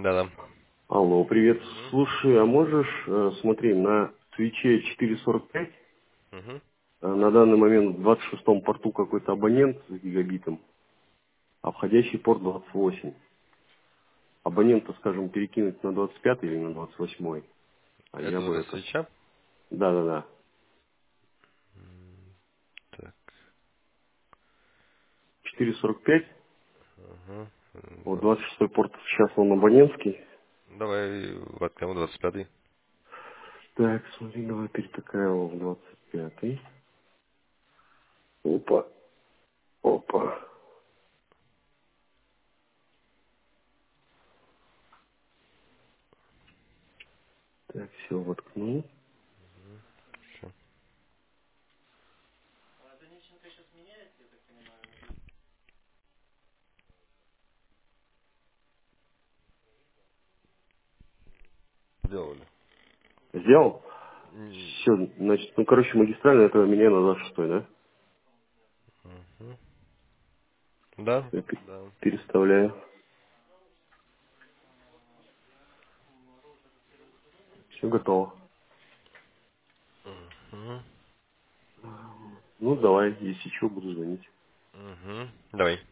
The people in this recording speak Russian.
Да-да. Алло, привет. Угу. Слушай, а можешь, смотри, на свече 4.45 Угу. на данный момент в 26-м порту какой-то абонент с гигабитом, а входящий порт 28. Абонента, скажем, перекинуть на 25-й или на 28-й, а я Это бы только это... свеча? Да-да-да. Так. 4.45, Угу. вот 26-й порт, сейчас он абонентский. Давай воткнем 25-й. Так, смотри, давай перетакаем его в 25-й. Опа, опа. Так, все, воткнул. Всё. Сделали. Сделал? М, Все, значит, ну, короче, магистрально это меняю на 26-й, да? мгм. Да? Я Да. переставляю. Все готово. Угу. Ну, давай, если что, буду звонить. Угу. Давай.